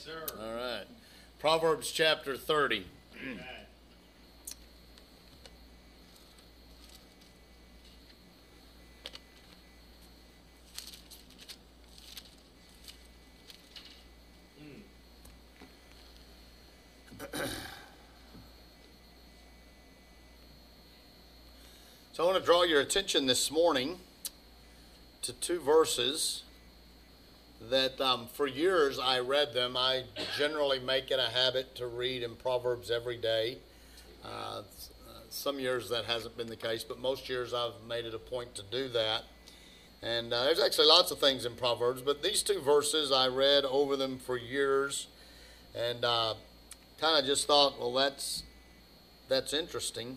sir. All right. Proverbs chapter 30. Amen. So I want to draw your attention this morning to two verses that for years I read them. I generally make it a habit to read in Proverbs every day. Some years that hasn't been the case, but most years I've made it a point to do that. And there's actually lots of things in Proverbs, but these two verses I read over them for years, and kind of just thought, well, that's interesting.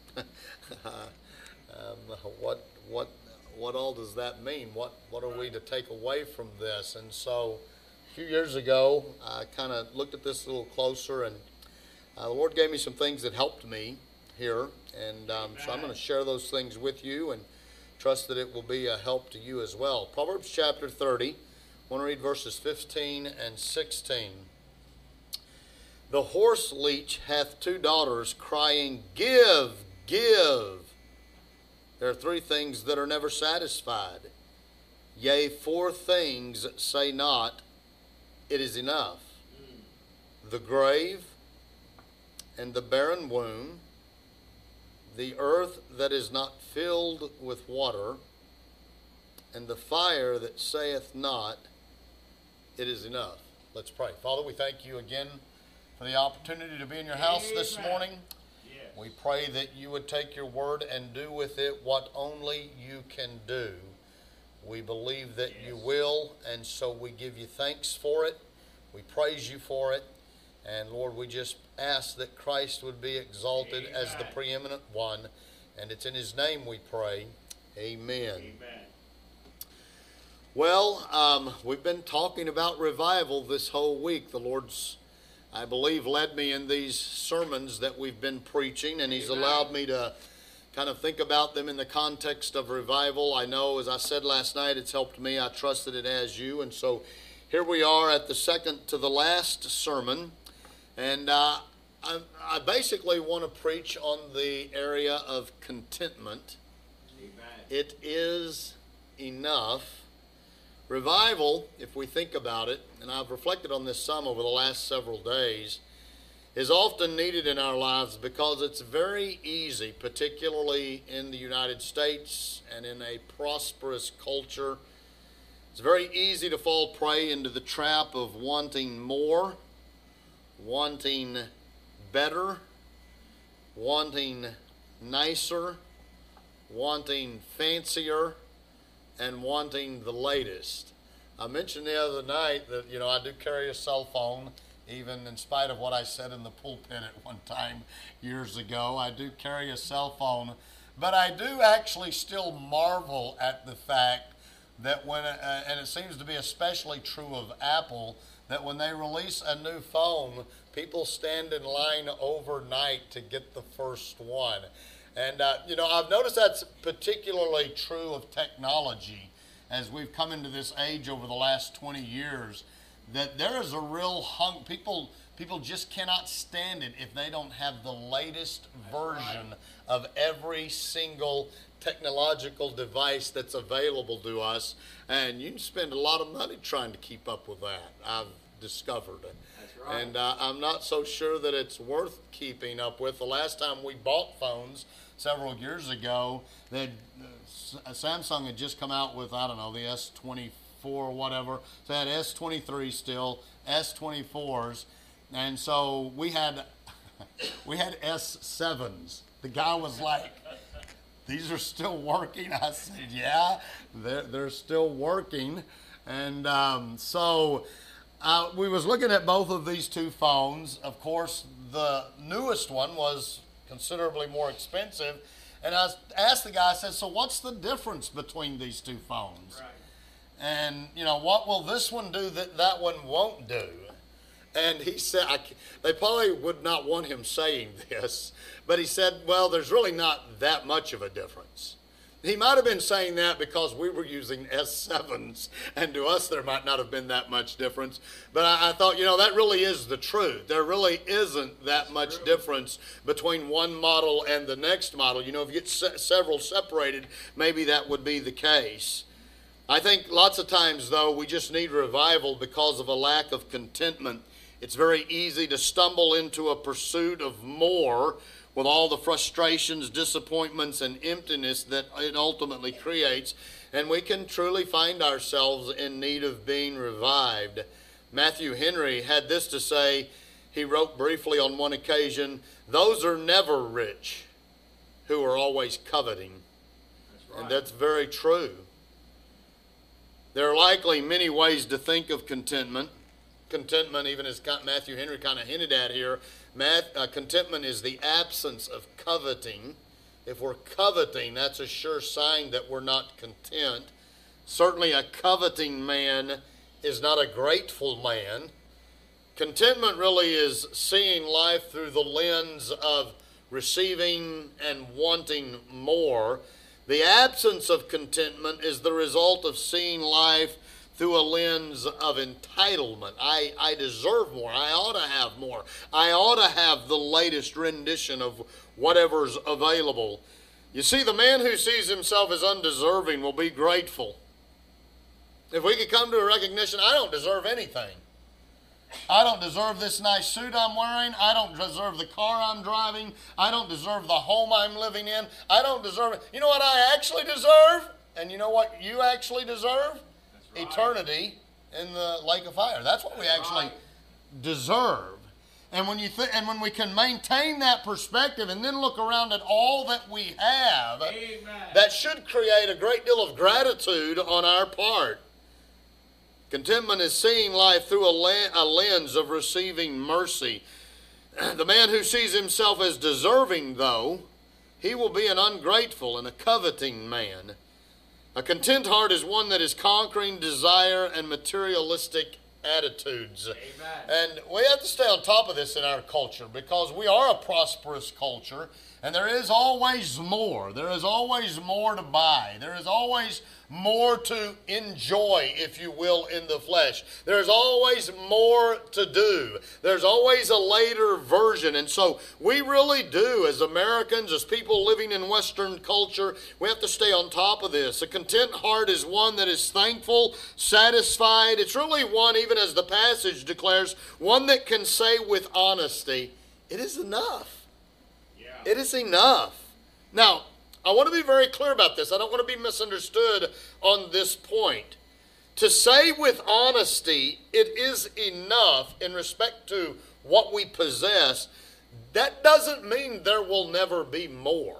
What all does that mean? What are we to take away from this? And so a few years ago, I kind of looked at this a little closer, and the Lord gave me some things that helped me here. And so I'm going to share those things with you and trust that it will be a help to you as well. Proverbs chapter 30, I want to read verses 15 and 16. The horse leech hath two daughters, crying, Give, give. There are three things that are never satisfied. Yea, four things say not, It is enough. The grave and the barren womb, the earth that is not filled with water, and the fire that saith not, It is enough. Let's pray. Father, we thank you again for the opportunity to be in your house this morning. We pray that you would take your word and do with it what only you can do. We believe that you will, and so we give you thanks for it. We praise you for it. And Lord, we just ask that Christ would be exalted as the preeminent one. And it's in his name we pray. Amen. Well, we've been talking about revival this whole week. The Lord's, I believe, led me in these sermons that we've been preaching, and he's allowed me to kind of think about them in the context of revival. I know, as I said last night, it's helped me. I trust that it has you. And so here we are at the second to the last sermon, and I basically want to preach on the area of contentment. Amen. It is enough. Revival, if we think about it, and I've reflected on this some over the last several days, is often needed in our lives because it's very easy, particularly in the United States and in a prosperous culture, it's very easy to fall prey into the trap of wanting more, wanting better, wanting nicer, wanting fancier, and wanting the latest. I mentioned the other night that, I do carry a cell phone, even in spite of what I said in the pulpit at one time years ago. I do carry a cell phone, but I do actually still marvel at the fact that when, and it seems to be especially true of Apple, that when they release a new phone, people stand in line overnight to get the first one. And, I've noticed that's particularly true of technology as we've come into this age over the last 20 years, that there is a real people just cannot stand it if they don't have the latest version of every single technological device that's available to us. And you can spend a lot of money trying to keep up with that, I've discovered. That's right. And I'm not so sure that it's worth keeping up with. The last time we bought phones, several years ago, that Samsung had just come out with, the S24 or whatever. So they had S23 still, S24s, and so we had S7s. The guy was like, "These are still working?" I said, "Yeah, they're still working." And so we was looking at both of these two phones. Of course, the newest one was considerably more expensive, and I asked the guy, I said, "So what's the difference between these two phones?" Right. And what will this one do that one won't do? And he said, they probably would not want him saying this, but he said, well, there's really not that much of a difference. He might have been saying that because we were using S7s, and to us there might not have been that much difference. But I thought, that really is the truth. There really isn't that much difference between one model and the next model. If you get several separated, maybe that would be the case. I think lots of times, though, we just need revival because of a lack of contentment. It's very easy to stumble into a pursuit of more with all the frustrations, disappointments, and emptiness that it ultimately creates, and we can truly find ourselves in need of being revived. Matthew Henry had this to say. He wrote briefly on one occasion, "Those are never rich who are always coveting." That's right. And that's very true. There are likely many ways to think of contentment. Contentment, even as Matthew Henry kind of hinted at here, contentment is the absence of coveting. If we're coveting, that's a sure sign that we're not content. Certainly a coveting man is not a grateful man. Contentment really is seeing life through the lens of receiving and wanting more. The absence of contentment is the result of seeing life through a lens of entitlement. I deserve more. I ought to have more. I ought to have the latest rendition of whatever's available. You see, the man who sees himself as undeserving will be grateful. If we could come to a recognition, I don't deserve anything. I don't deserve this nice suit I'm wearing. I don't deserve the car I'm driving. I don't deserve the home I'm living in. I don't deserve it. You know what I actually deserve? And you know what you actually deserve? Right. Eternity in the lake of fire. That's what we actually deserve. And when when we can maintain that perspective and then look around at all that we have, amen, that should create a great deal of gratitude on our part. Contentment is seeing life through a lens of receiving mercy. The man who sees himself as deserving, though, he will be an ungrateful and a coveting man. A content heart is one that is conquering desire and materialistic attitudes. Amen. And we have to stay on top of this in our culture because we are a prosperous culture and there is always more. There is always more to buy. There is always more to enjoy, if you will, in the flesh. There's always more to do. There's always a later version. And so we really do, as Americans, as people living in Western culture, we have to stay on top of this. A content heart is one that is thankful, satisfied. It's really one, even as the passage declares, one that can say with honesty, it is enough. Yeah. It is enough. Now, I want to be very clear about this. I don't want to be misunderstood on this point. To say with honesty, it is enough in respect to what we possess, that doesn't mean there will never be more.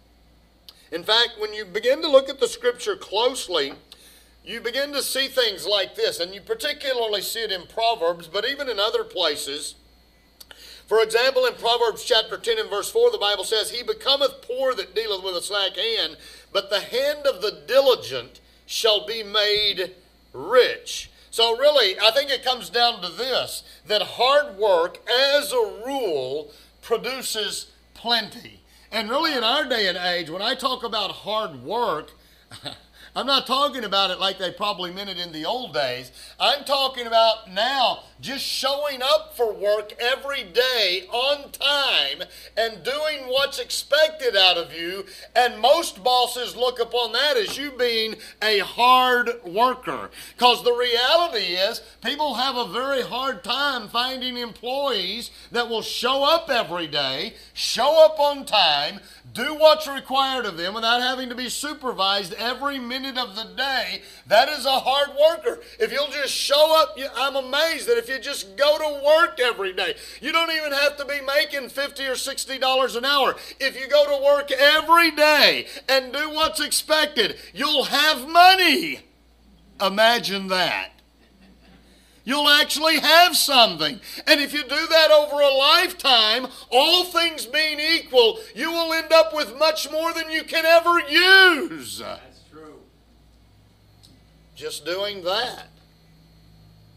In fact, when you begin to look at the Scripture closely, you begin to see things like this, and you particularly see it in Proverbs, but even in other places. For example, in Proverbs chapter 10 and verse 4, the Bible says, "He becometh poor that dealeth with a slack hand, but the hand of the diligent shall be made rich." So really, I think it comes down to this, that hard work, as a rule, produces plenty. And really in our day and age, when I talk about hard work, I'm not talking about it like they probably meant it in the old days. I'm talking about now just showing up for work every day on time and doing what's expected out of you. And most bosses look upon that as you being a hard worker. Because the reality is people have a very hard time finding employees that will show up every day, show up on time, do what's required of them without having to be supervised every minute of the day. That is a hard worker. If you'll just show up, I'm amazed that if you just go to work every day, you don't even have to be making $50 or $60 an hour. If you go to work every day and do what's expected, you'll have money. Imagine that. You'll actually have something. And if you do that over a lifetime, all things being equal, you will end up with much more than you can ever use. That's true. Just doing that.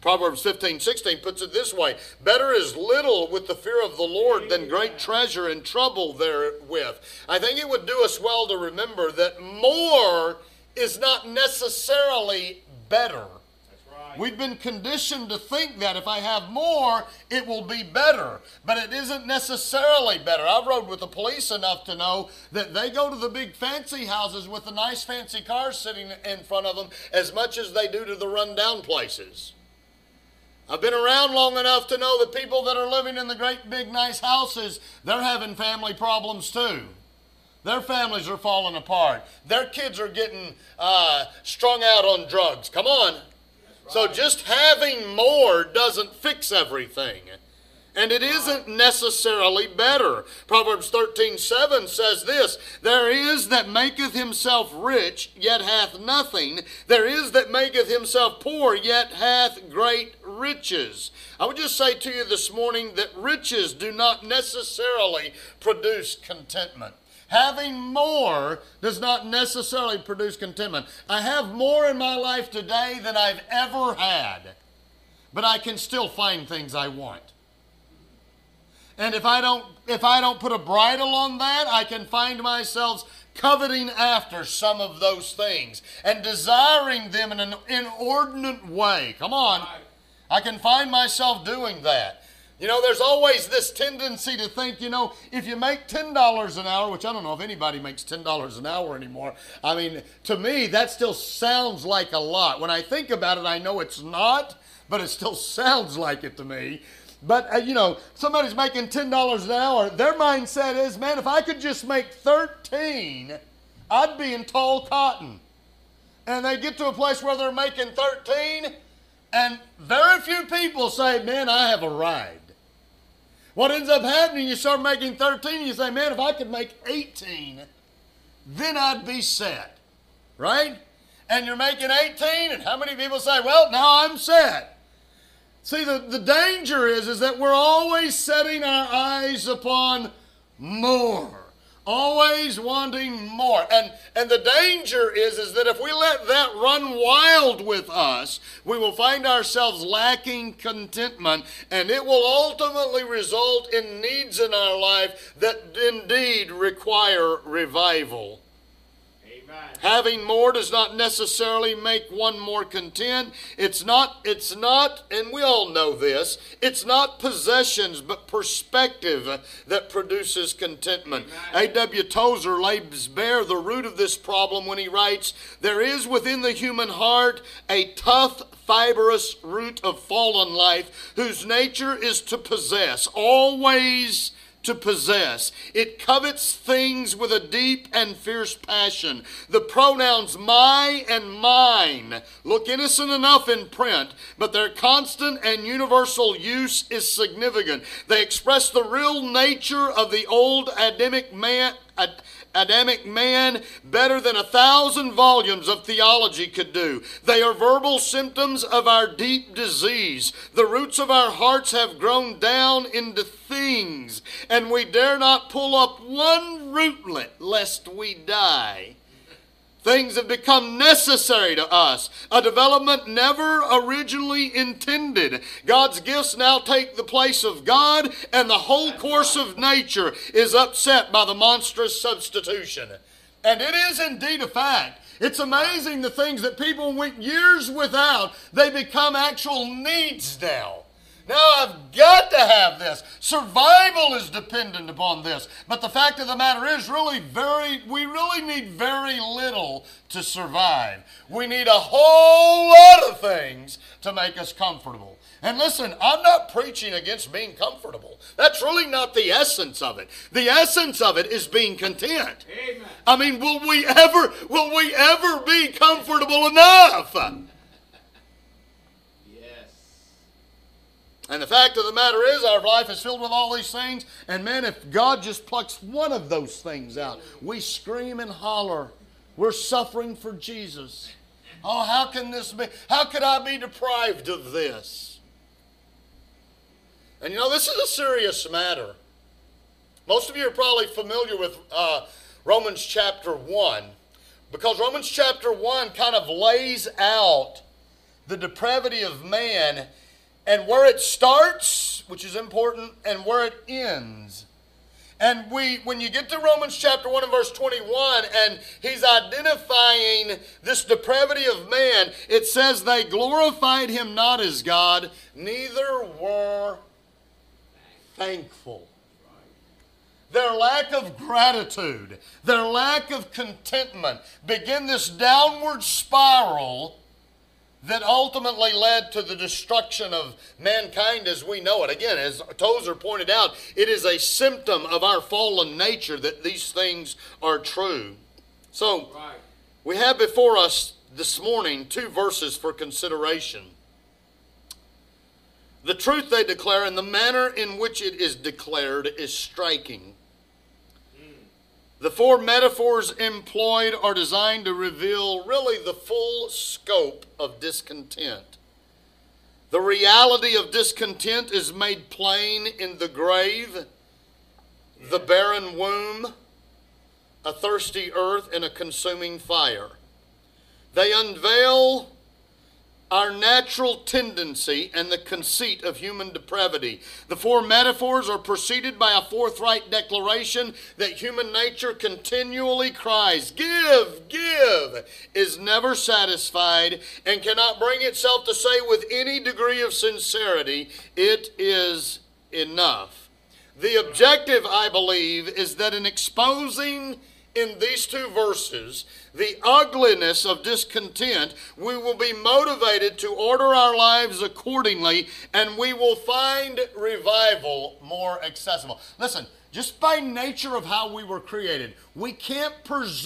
Proverbs 15:16 puts it this way: better is little with the fear of the Lord than great treasure and trouble therewith. I think it would do us well to remember that more is not necessarily better. We've been conditioned to think that if I have more, it will be better. But it isn't necessarily better. I've rode with the police enough to know that they go to the big fancy houses with the nice fancy cars sitting in front of them as much as they do to the rundown places. I've been around long enough to know that people that are living in the great big nice houses, they're having family problems too. Their families are falling apart. Their kids are getting strung out on drugs. Come on. So just having more doesn't fix everything. And it isn't necessarily better. Proverbs 13:7 says this: there is that maketh himself rich, yet hath nothing. There is that maketh himself poor, yet hath great riches. I would just say to you this morning that riches do not necessarily produce contentment. Having more does not necessarily produce contentment. I have more in my life today than I've ever had, but I can still find things I want. And if I don't put a bridle on that, I can find myself coveting after some of those things and desiring them in an inordinate way. Come on. I can find myself doing that. You know, there's always this tendency to think, you know, if you make $10 an hour, which I don't know if anybody makes $10 an hour anymore. I mean, to me, that still sounds like a lot. When I think about it, I know it's not, but it still sounds like it to me. But, you know, somebody's making $10 an hour. Their mindset is, man, if I could just make 13, I'd be in tall cotton. And they get to a place where they're making 13, and very few people say, man, I have arrived. What ends up happening, you start making 13, and you say, man, if I could make 18, then I'd be set. Right? And you're making 18, and how many people say, well, now I'm set? See, the danger is that we're always setting our eyes upon more. Always wanting more. And the danger is that if we let that run wild with us, we will find ourselves lacking contentment, and it will ultimately result in needs in our life that indeed require revival. Having more does not necessarily make one more content. It's not, and we all know this, it's not possessions but perspective that produces contentment. A.W. Tozer lays bare the root of this problem when he writes, there is within the human heart a tough, fibrous root of fallen life whose nature is to possess, always to possess. It covets things with a deep and fierce passion. The pronouns my and mine look innocent enough in print, but their constant and universal use is significant. They express the real nature of the old Adamic man better than 1,000 volumes of theology could do. They are verbal symptoms of our deep disease. The roots of our hearts have grown down into things, and we dare not pull up one rootlet lest we die. Things have become necessary to us, a development never originally intended. God's gifts now take the place of God, and the whole course of nature is upset by the monstrous substitution. And it is indeed a fact. It's amazing the things that people went years without, they become actual needs now. Now I've got to have this. Survival is dependent upon this. But the fact of the matter is we really need very little to survive. We need a whole lot of things to make us comfortable. And listen, I'm not preaching against being comfortable. That's really not the essence of it. The essence of it is being content. Amen. I mean, will we ever be comfortable enough? And the fact of the matter is, our life is filled with all these things. And man, if God just plucks one of those things out, we scream and holler. We're suffering for Jesus. Oh, how can this be? How could I be deprived of this? And you know, this is a serious matter. Most of you are probably familiar with Romans chapter 1. Because Romans chapter 1 kind of lays out the depravity of man and where it starts, which is important, and where it ends. And when you get to Romans chapter 1 and verse 21, and he's identifying this depravity of man, it says they glorified him not as God, neither were thankful. Their lack of gratitude, their lack of contentment begin this downward spiral that ultimately led to the destruction of mankind as we know it. Again, as Tozer pointed out, it is a symptom of our fallen nature that these things are true. So, we have before us this morning 2 verses for consideration. The truth they declare and the manner in which it is declared is striking. The 4 metaphors employed are designed to reveal really the full scope of discontent. The reality of discontent is made plain in the grave, the barren womb, a thirsty earth, and a consuming fire. They unveil our natural tendency and the conceit of human depravity. The 4 metaphors are preceded by a forthright declaration that human nature continually cries, "Give, give," is never satisfied, and cannot bring itself to say with any degree of sincerity, "It is enough." The objective, I believe, is that in exposing in these 2 verses the ugliness of discontent, we will be motivated to order our lives accordingly, and we will find revival more accessible. Listen, just by nature of how we were created, we cannot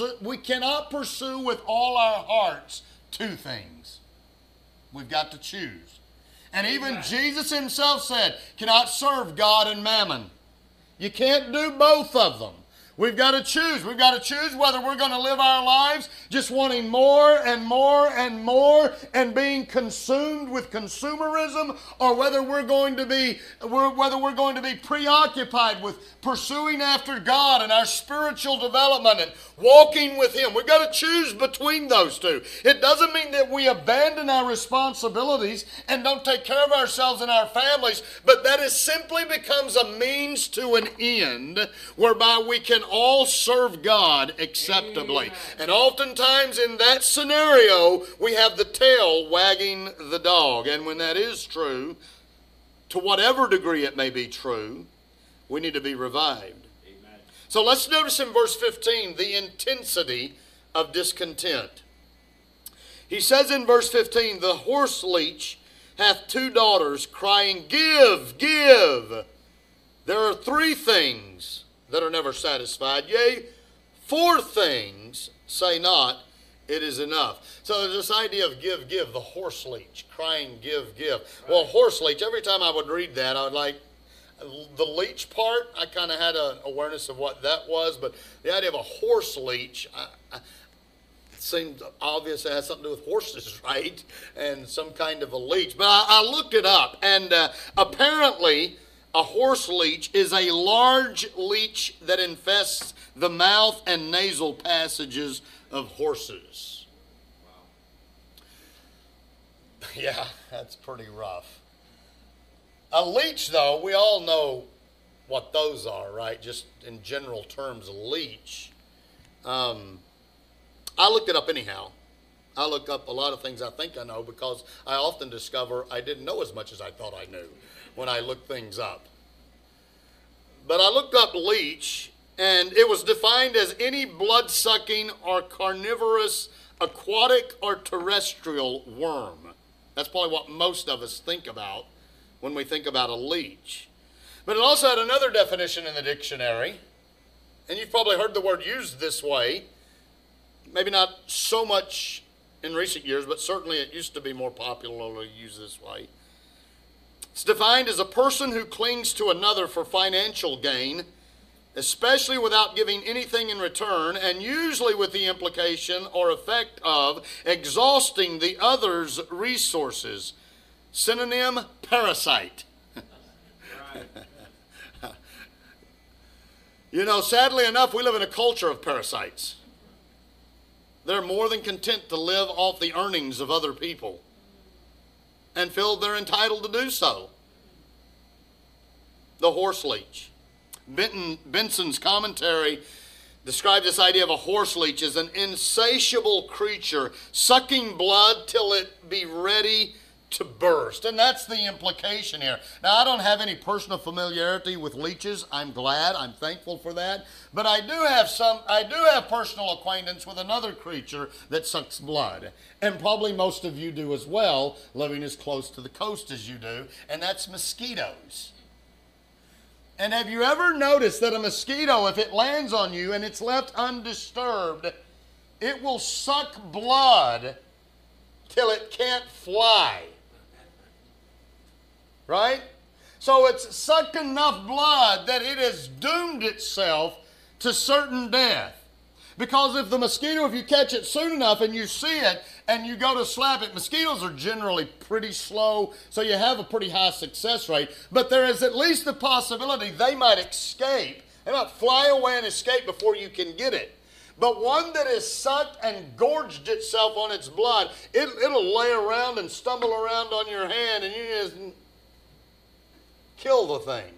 pursue with all our hearts 2 things. We've got to choose. And even Jesus himself said, cannot serve God and mammon. You can't do both of them. We've got to choose. We've got to choose whether we're going to live our lives just wanting more and more and more and being consumed with consumerism, or whether we're going to be preoccupied with pursuing after God and our spiritual development and walking with Him. We've got to choose between those 2. It doesn't mean that we abandon our responsibilities and don't take care of ourselves and our families, but that it simply becomes a means to an end whereby we can all serve God acceptably. Amen. And oftentimes in that scenario, we have the tail wagging the dog. And when that is true, to whatever degree it may be true, we need to be revived. Amen. So let's notice in verse 15 the intensity of discontent. He says in verse 15, the horse leech hath 2 daughters, crying, "Give, give." There are 3 things that are never satisfied. Yea, 4 things say not, "It is enough." So there's this idea of give, give, the horse leech, crying, "Give, give." Right. Well, horse leech, every time I would read that, I would like, the leech part, I kind of had an awareness of what that was, but the idea of a horse leech, it seemed obvious it has something to do with horses, right? And some kind of a leech. But I looked it up, and apparently a horse leech is a large leech that infests the mouth and nasal passages of horses. Wow. Yeah, that's pretty rough. A leech, though, we all know what those are, right? Just in general terms, a leech. I looked it up anyhow. I look up a lot of things I think I know because I often discover I didn't know as much as I thought I knew when I look things up. But I looked up leech, and it was defined as any blood-sucking or carnivorous aquatic or terrestrial worm. That's probably what most of us think about when we think about a leech. But it also had another definition in the dictionary, and you've probably heard the word used this way. Maybe not so much in recent years, but certainly it used to be more popularly used this way. It's defined as a person who clings to another for financial gain, especially without giving anything in return, and usually with the implication or effect of exhausting the other's resources. Synonym, parasite. You know, sadly enough, we live in a culture of parasites. They're more than content to live off the earnings of other people. and feel they're entitled to do so. The horse leech. Benson's commentary describes this idea of a horse leech as an insatiable creature sucking blood till it be ready to burst. And that's the implication here. Now, I don't have any personal familiarity with leeches. I'm glad. I'm thankful for that. But I do have personal acquaintance with another creature that sucks blood. And probably most of you do as well, living as close to the coast as you do. And that's mosquitoes. And have you ever noticed that a mosquito, if it lands on you and it's left undisturbed, it will suck blood till it can't fly? Right? So it's sucked enough blood that it has doomed itself to certain death. Because if the mosquito, if you catch it soon enough and you see it and you go to slap it, mosquitoes are generally pretty slow, so you have a pretty high success rate. But there is at least the possibility they might escape. They might fly away and escape before you can get it. But one that is sucked and gorged itself on its blood, it'll lay around and stumble around on your hand and you just kill the thing.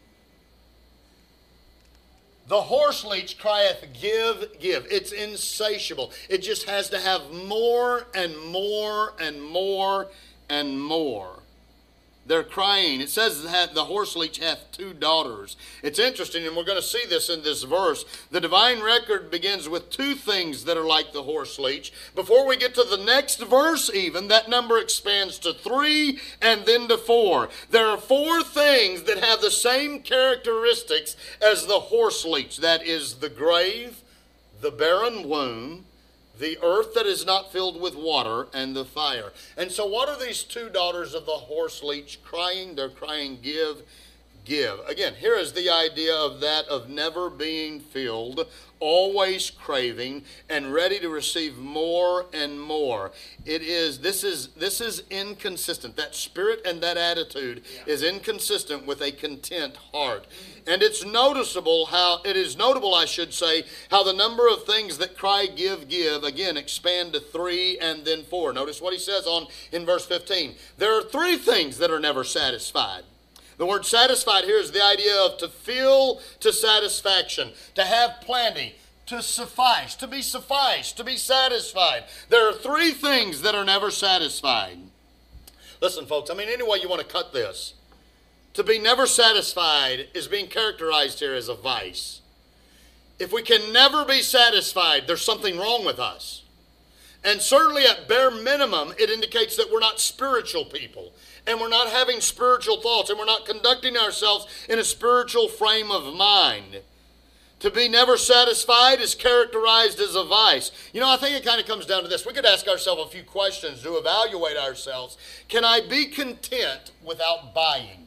The horse leech crieth, give, give. It's insatiable. It just has to have more and more and more and more. They're crying. It says that the horse leech hath 2 daughters. It's interesting, and we're going to see this in this verse. The divine record begins with 2 things that are like the horse leech. Before we get to the next verse even, that number expands to 3 and then to 4. There are 4 things that have the same characteristics as the horse leech. That is the grave, the barren womb, the earth that is not filled with water, and the fire. And so what are these 2 daughters of the horse leech crying? They're crying, give, give. Again, here is the idea of that of never being filled, always craving, and ready to receive more and more. This is inconsistent. That spirit and that attitude is inconsistent with a content heart. And it is notable, I should say, how the number of things that cry, give, give, again, expand to 3 and then 4. Notice what he says in verse 15. There are 3 things that are never satisfied. The word satisfied here is the idea of to fill to satisfaction, to have plenty, to suffice, to be sufficed, to be satisfied. There are 3 things that are never satisfied. Listen, folks, any way you want to cut this, to be never satisfied is being characterized here as a vice. If we can never be satisfied, there's something wrong with us. And certainly at bare minimum, it indicates that we're not spiritual people. And we're not having spiritual thoughts. And we're not conducting ourselves in a spiritual frame of mind. To be never satisfied is characterized as a vice. I think it kind of comes down to this. We could ask ourselves a few questions to evaluate ourselves. Can I be content without buying?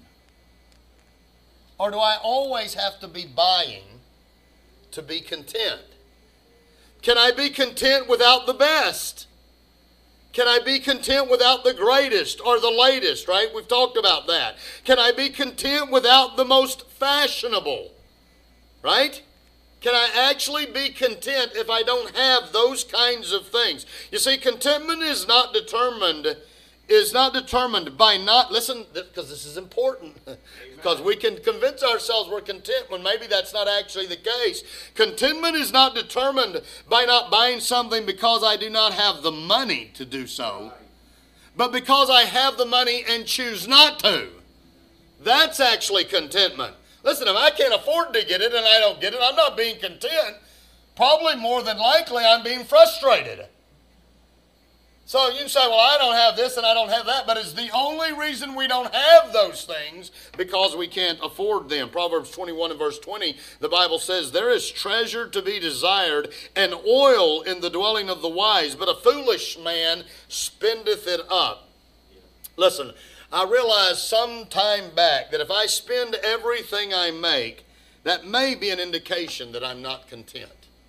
Or do I always have to be buying to be content? Can I be content without the best? Can I be content without the greatest or the latest, right? We've talked about that. Can I be content without the most fashionable, right? Can I actually be content if I don't have those kinds of things? You see, contentment is not determined by not, listen, because this is important, because we can convince ourselves we're content when maybe that's not actually the case. Contentment is not determined by not buying something because I do not have the money to do so, but because I have the money and choose not to. That's actually contentment. Listen, if I can't afford to get it and I don't get it, I'm not being content. Probably more than likely I'm being frustrated. So you can say, well, I don't have this and I don't have that, but it's the only reason we don't have those things because we can't afford them. Proverbs 21 and verse 20, the Bible says, there is treasure to be desired and oil in the dwelling of the wise, but a foolish man spendeth it up. Listen, I realized some time back that if I spend everything I make, that may be an indication that I'm not content.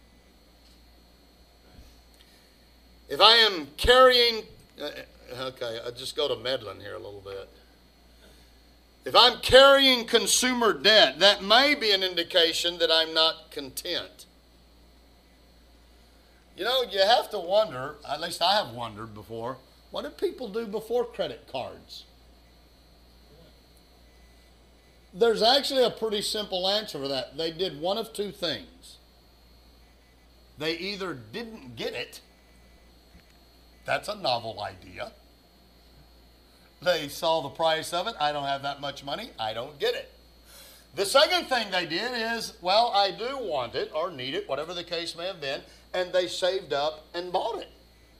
If I am carrying, I'll just go to meddling here a little bit. If I'm carrying consumer debt, that may be an indication that I'm not content. You have to wonder, at least I have wondered before, What did people do before credit cards? There's actually a pretty simple answer for that. They did one of two things. They either didn't get it. That's a novel idea. They saw the price of it. I don't have that much money. I don't get it. The second thing they did is, well, I do want it or need it, whatever the case may have been, and they saved up and bought it.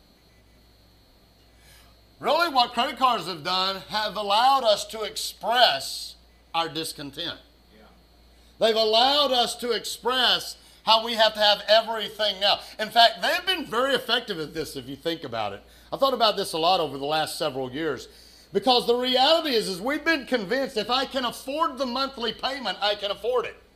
Really, what credit cards have done have allowed us to express our discontent. Yeah. They've allowed us to express how we have to have everything now. In fact, they've been very effective at this if you think about it. I've thought about this a lot over the last several years. Because the reality is we've been convinced if I can afford the monthly payment, I can afford it.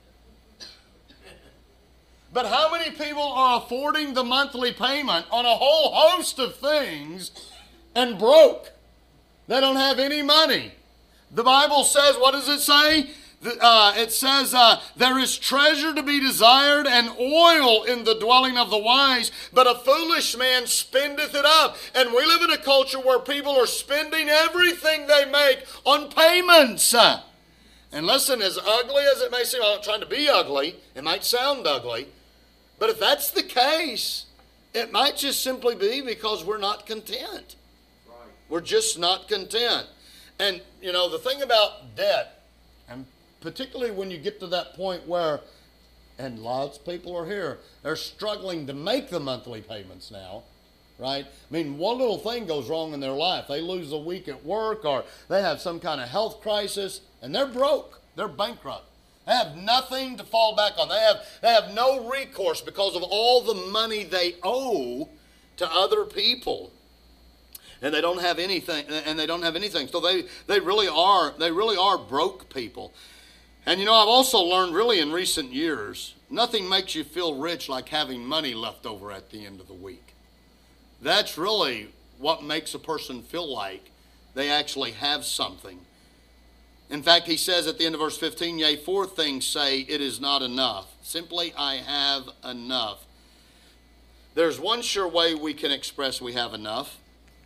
But how many people are affording the monthly payment on a whole host of things and broke? They don't have any money. The Bible says, what does it say? It says, there is treasure to be desired and oil in the dwelling of the wise, but a foolish man spendeth it up. And we live in a culture where people are spending everything they make on payments. And listen, as ugly as it may seem, I'm not trying to be ugly, it might sound ugly, but if that's the case, it might just simply be because we're not content. Right. We're just not content. And, you know, the thing about debt, and particularly when you get to that point where, and lots of people are here, they're struggling to make the monthly payments now, right? I mean, one little thing goes wrong in their life. They lose a week at work or they have some kind of health crisis and they're broke. They're bankrupt. They have nothing to fall back on. They have no recourse because of all the money they owe to other people. And they don't have anything. So they really are broke people. And you know, I've also learned really in recent years, nothing makes you feel rich like having money left over at the end of the week. That's really what makes a person feel like they actually have something. In fact, he says at the end of verse 15, yea, four things say it is not enough. Simply, I have enough. There's one sure way we can express we have enough.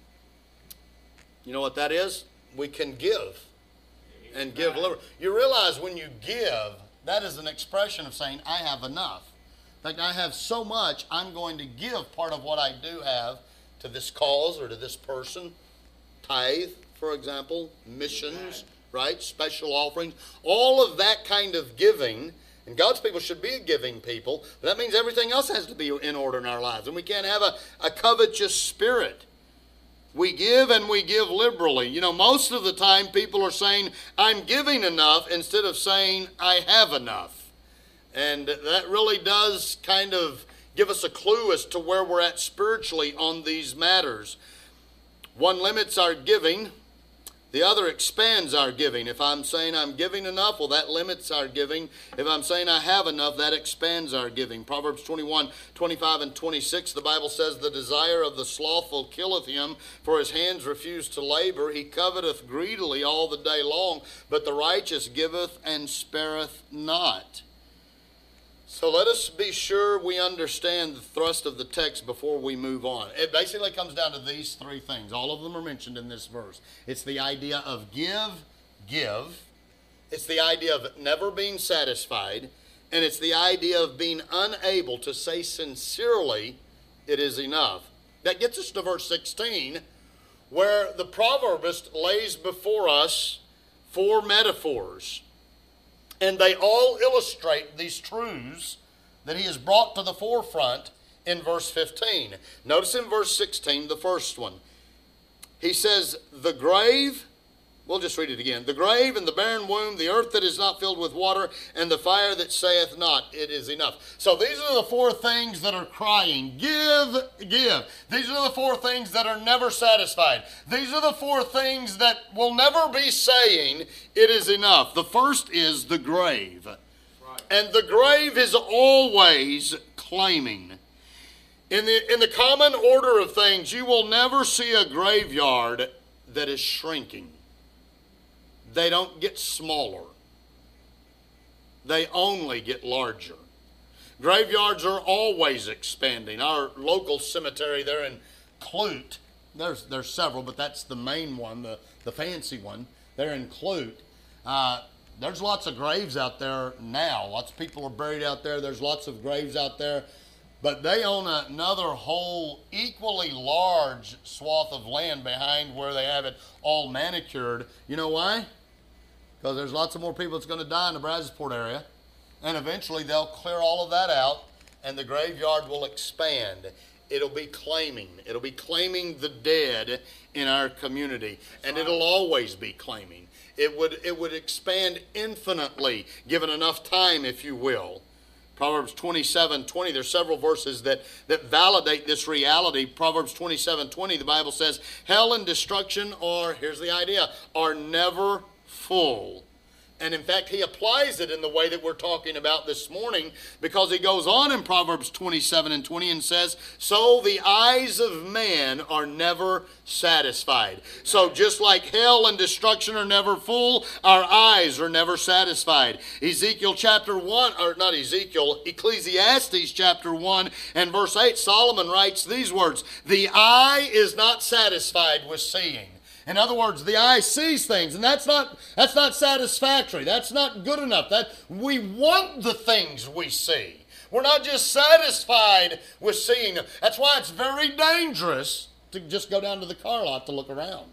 You know what that is? We can give. And give liberally. You realize when you give, that is an expression of saying, I have enough. In fact, I have so much, I'm going to give part of what I do have to this cause or to this person. Tithe, for example, missions, right? Special offerings. All of that kind of giving. And God's people should be a giving people. But that means everything else has to be in order in our lives. And we can't have a covetous spirit. We give and we give liberally. You know, most of the time people are saying, I'm giving enough instead of saying, I have enough. And that really does kind of give us a clue as to where we're at spiritually on these matters. One limits our giving. The other expands our giving. If I'm saying I'm giving enough, well, that limits our giving. If I'm saying I have enough, that expands our giving. Proverbs 21, 25, and 26, the Bible says, the desire of the slothful killeth him, for his hands refuse to labor. He coveteth greedily all the day long, but the righteous giveth and spareth not. So let us be sure we understand the thrust of the text before we move on. It basically comes down to these three things. All of them are mentioned in this verse. It's the idea of give. It's the idea of never being satisfied. And it's the idea of being unable to say sincerely, it is enough. That gets us to verse 16, where the proverbist lays before us four metaphors. And they all illustrate these truths that he has brought to the forefront in verse 15. Notice in verse 16, the first one. He says, the grave, we'll just read it again. The grave and the barren womb, the earth that is not filled with water, and the fire that saith not, it is enough. So these are the four things that are crying, give, give. These are the four things that are never satisfied. These are the four things that will never be saying, it is enough. The first is the grave. Right. And the grave is always claiming. In the common order of things, you will never see a graveyard that is shrinking. They don't get smaller. They only get larger. Graveyards are always expanding. Our local cemetery there in Clute There's several, but that's the main one, the fancy one. They're in Clute. There's lots of graves out there now. Lots of people are buried out there. There's lots of graves out there. But they own another whole equally large swath of land behind where they have it all manicured. You know why? Because there's lots of more people that's going to die in the Brazosport area. And eventually they'll clear all of that out and the graveyard will expand. It'll be claiming the dead in our community. And it'll always be claiming. It would expand infinitely, given enough time, if you will. Proverbs 27:20, there's several verses that validate this reality. Proverbs 27:20, the Bible says, hell and destruction here's the idea, are never full. And in fact, he applies it in the way that we're talking about this morning, because he goes on in Proverbs 27:20 and says, so the eyes of man are never satisfied. So just like hell and destruction are never full, our eyes are never satisfied. Ecclesiastes chapter 1 and verse 8, Solomon writes these words, the eye is not satisfied with seeing. In other words, the eye sees things, and that's not satisfactory. That's not good enough. That we want the things we see. We're not just satisfied with seeing them. That's why it's very dangerous to just go down to the car lot to look around.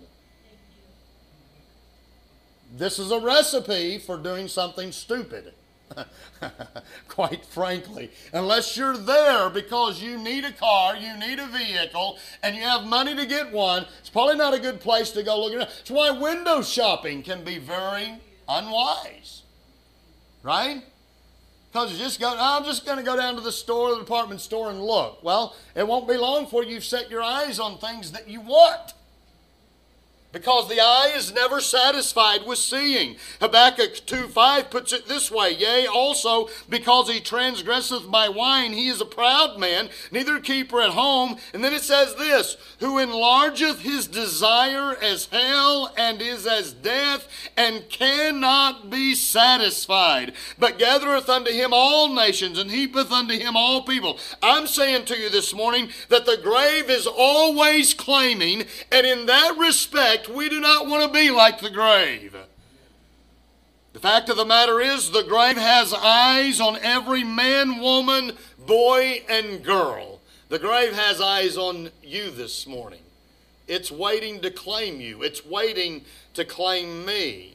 This is a recipe for doing something stupid. Quite frankly, unless you're there because you need a car, you need a vehicle, and you have money to get one, it's probably not a good place to go look around. That's why window shopping can be very unwise, right? Because you just go, I'm just going to go down to the store, the department store, and look. Well, it won't be long before you've set your eyes on things that you want. Because the eye is never satisfied with seeing. Habakkuk 2:5 puts it this way, yea, also because he transgresseth by wine, he is a proud man, neither keeper at home. And then it says this, who enlargeth his desire as hell, and is as death, and cannot be satisfied, but gathereth unto him all nations, and heapeth unto him all people. I'm saying to you this morning that the grave is always claiming, and in that respect, we do not want to be like the grave. The fact of the matter is, the grave has eyes on every man, woman, boy, and girl. The grave has eyes on you this morning. It's waiting to claim you. It's waiting to claim me.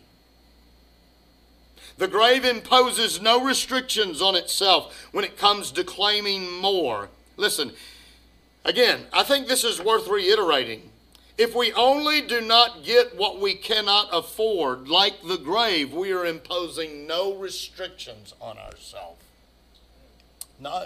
The grave imposes no restrictions on itself when it comes to claiming more. Listen, again, I think this is worth reiterating. If we only do not get what we cannot afford, like the grave, we are imposing no restrictions on ourselves. None.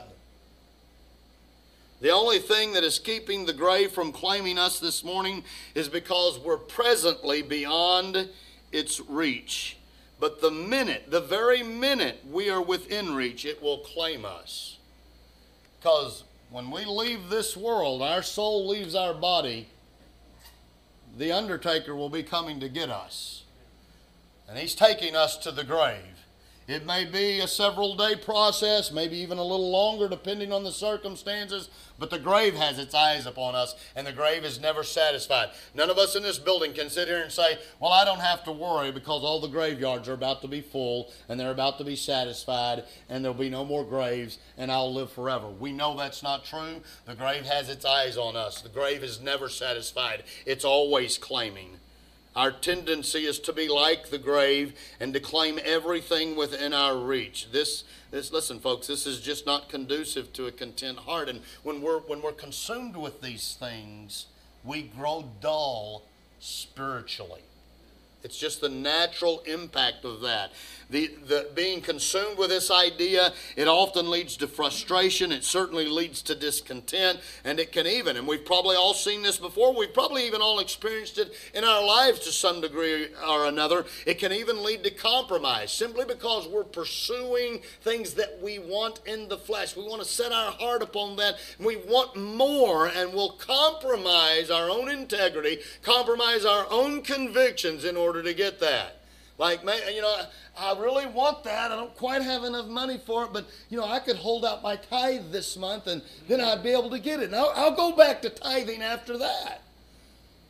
The only thing that is keeping the grave from claiming us this morning is because we're presently beyond its reach. But the very minute we are within reach, it will claim us. Because when we leave this world, our soul leaves our body, the undertaker will be coming to get us. And he's taking us to the grave. It may be a several-day process, maybe even a little longer depending on the circumstances, but the grave has its eyes upon us, and the grave is never satisfied. None of us in this building can sit here and say, well, I don't have to worry because all the graveyards are about to be full, and they're about to be satisfied, and there'll be no more graves, and I'll live forever. We know that's not true. The grave has its eyes on us. The grave is never satisfied. It's always claiming. Our tendency is to be like the grave and to claim everything within our reach. Listen, folks, this is just not conducive to a content heart. And when we're consumed with these things, we grow dull spiritually. It's just the natural impact of that. The being consumed with this idea, it often leads to frustration. It certainly leads to discontent. And it can even, and we've probably all seen this before, we've probably even all experienced it in our lives to some degree or another. It can even lead to compromise, simply because we're pursuing things that we want in the flesh. We want to set our heart upon that. We want more, and we'll compromise our own integrity, compromise our own convictions in order to get that. Like, I really want that. I don't quite have enough money for it, but, I could hold out my tithe this month, and then I'd be able to get it. And I'll go back to tithing after that.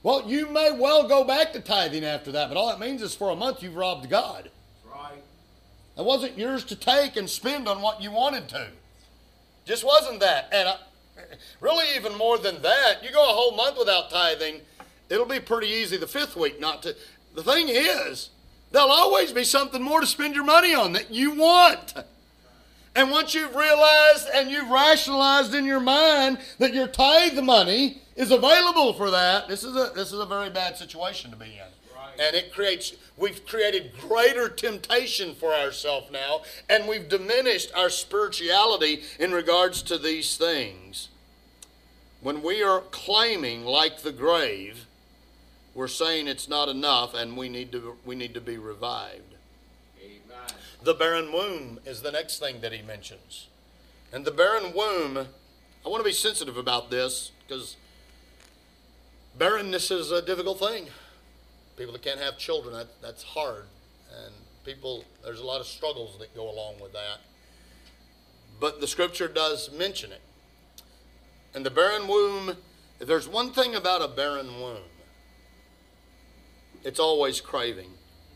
Well, you may well go back to tithing after that, but all that means is for a month you've robbed God. Right. It wasn't yours to take and spend on what you wanted to. Just wasn't that. And really even more than that, you go a whole month without tithing, it'll be pretty easy the fifth week not to. The thing is, there'll always be something more to spend your money on that you want. And once you've realized and you've rationalized in your mind that your tithe money is available for that, this is a very bad situation to be in. Right. And we've created greater temptation for ourselves now, and we've diminished our spirituality in regards to these things. When we are claiming like the grave, we're saying it's not enough and we need to be revived. Amen. The barren womb is the next thing that he mentions. And the barren womb, I want to be sensitive about this because barrenness is a difficult thing. People that can't have children, that's hard. And there's a lot of struggles that go along with that. But the scripture does mention it. And the barren womb, if there's one thing about a barren womb, it's always craving.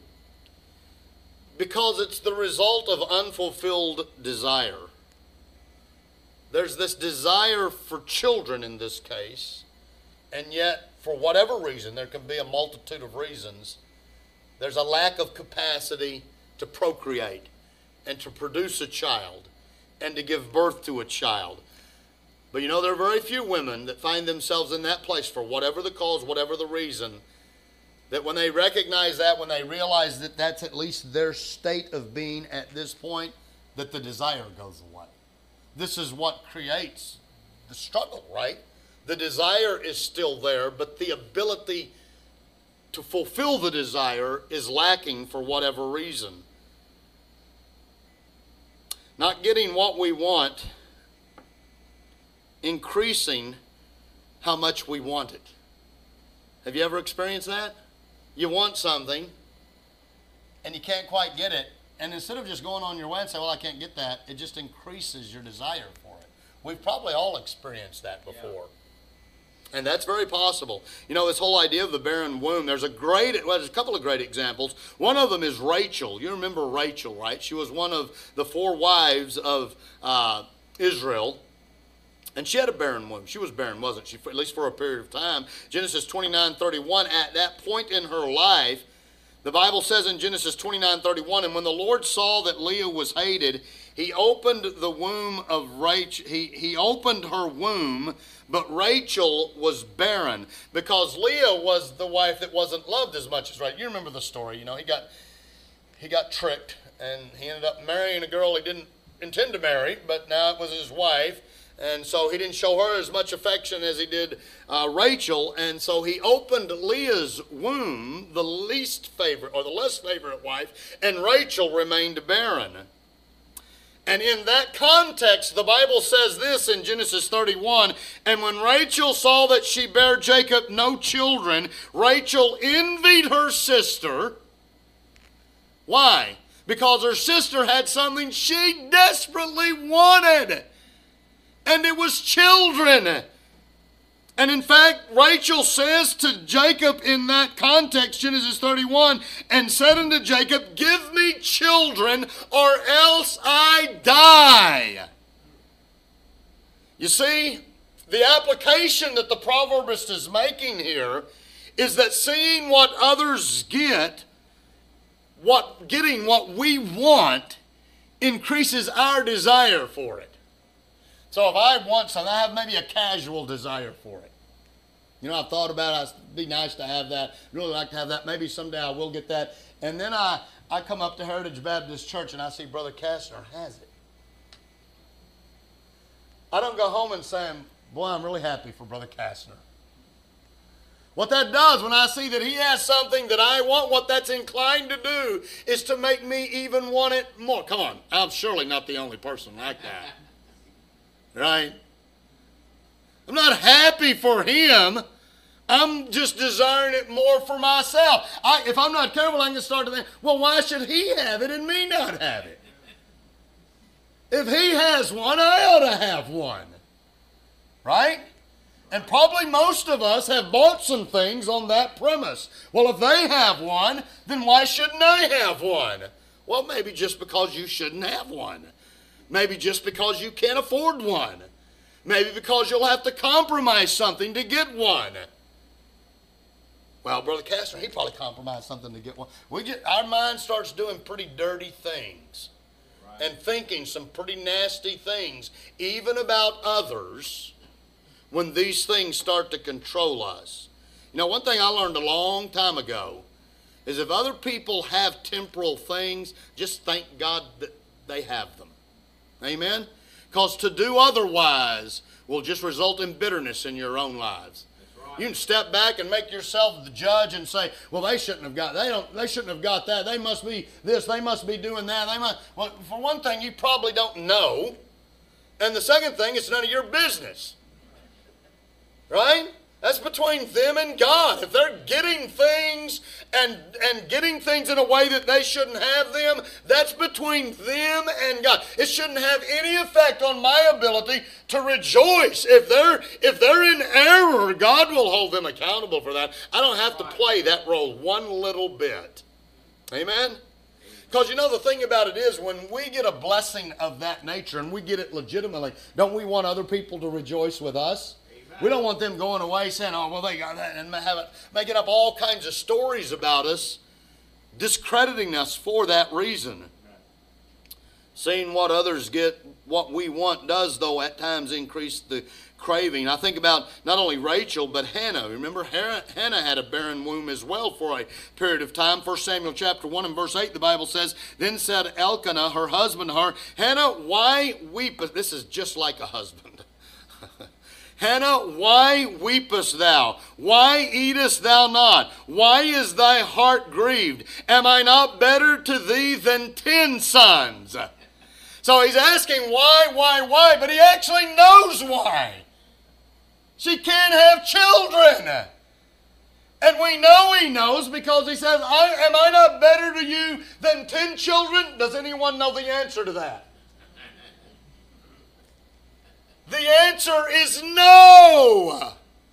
Because it's the result of unfulfilled desire. There's this desire for children in this case, and yet, for whatever reason, there can be a multitude of reasons, there's a lack of capacity to procreate and to produce a child and to give birth to a child. But there are very few women that find themselves in that place for whatever the cause, whatever the reason, that when they recognize that, when they realize that that's at least their state of being at this point, that the desire goes away. This is what creates the struggle, right? The desire is still there, but the ability to fulfill the desire is lacking for whatever reason. Not getting what we want, increasing how much we want it. Have you ever experienced that? You want something, and you can't quite get it. And instead of just going on your way and saying, well, I can't get that, it just increases your desire for it. We've probably all experienced that before. Yeah. And that's very possible. This whole idea of the barren womb, there's a couple of great examples. One of them is Rachel. You remember Rachel, right? She was one of the 4 wives of Israel. And she had a barren womb. She was barren, wasn't she? At least for a period of time. Genesis 29:31, at that point in her life, the Bible says in Genesis 29:31, and when the Lord saw that Leah was hated, he opened the womb of Rachel. He opened her womb, but Rachel was barren because Leah was the wife that wasn't loved as much as Rachel. You remember the story, he got tricked and he ended up marrying a girl he didn't intend to marry, but now it was his wife. And so he didn't show her as much affection as he did Rachel. And so he opened Leah's womb, the least favorite or the less favorite wife, and Rachel remained barren. And in that context, the Bible says this in Genesis 31, and when Rachel saw that she bare Jacob no children, Rachel envied her sister. Why? Because her sister had something she desperately wanted. And it was children. And in fact, Rachel says to Jacob in that context, Genesis 31, and said unto Jacob, give me children or else I die. You see, the application that the proverbist is making here is that seeing what others get, getting what we want, increases our desire for it. So if I want something, I have maybe a casual desire for it. I've thought about it. It'd be nice to have that. I'd really like to have that. Maybe someday I will get that. And then I come up to Heritage Baptist Church and I see Brother Kastner has it. I don't go home and say, boy, I'm really happy for Brother Kastner. What that does when I see that he has something that I want, what that's inclined to do is to make me even want it more. Come on, I'm surely not the only person like that. Right? I'm not happy for him. I'm just desiring it more for myself. If I'm not careful, I can start to think, well, why should he have it and me not have it? If he has one, I ought to have one. Right? And probably most of us have bought some things on that premise. Well, if they have one, then why shouldn't I have one? Well, maybe just because you shouldn't have one. Maybe just because you can't afford one. Maybe because you'll have to compromise something to get one. Well, Brother Castor, he probably compromised something to get one. Our mind starts doing pretty dirty things. Right. And thinking some pretty nasty things, even about others, when these things start to control us. You know, one thing I learned a long time ago is if other people have temporal things, just thank God that they have them. Amen? Because to do otherwise will just result in bitterness in your own lives. You can step back and make yourself the judge and say, well, they shouldn't have got that. They must be this, they must be doing that. Well, for one thing, you probably don't know. And the second thing, it's none of your business. Right? That's between them and God. If they're getting things and getting things in a way that they shouldn't have them, that's between them and God. It shouldn't have any effect on my ability to rejoice. If they're in error, God will hold them accountable for that. I don't have to play that role one little bit. Amen? Because you know the thing about it is when we get a blessing of that nature and we get it legitimately, don't we want other people to rejoice with us? We don't want them going away saying, oh, well, they got that, and making up all kinds of stories about us, discrediting us for that reason. Seeing what others get, what we want does, though, at times increase the craving. I think about not only Rachel, but Hannah. Remember, Hannah had a barren womb as well for a period of time. 1 Samuel chapter 1 and verse 8, the Bible says, then said Elkanah, her husband, her, Hannah, why weepest? This is just like a husband. Hannah, why weepest thou? Why eatest thou not? Why is thy heart grieved? Am I not better to thee than 10 sons? So he's asking why, but he actually knows why. She can't have children. And we know he knows because he says, am I not better to you than 10 children? Does anyone know the answer to that? The answer is no.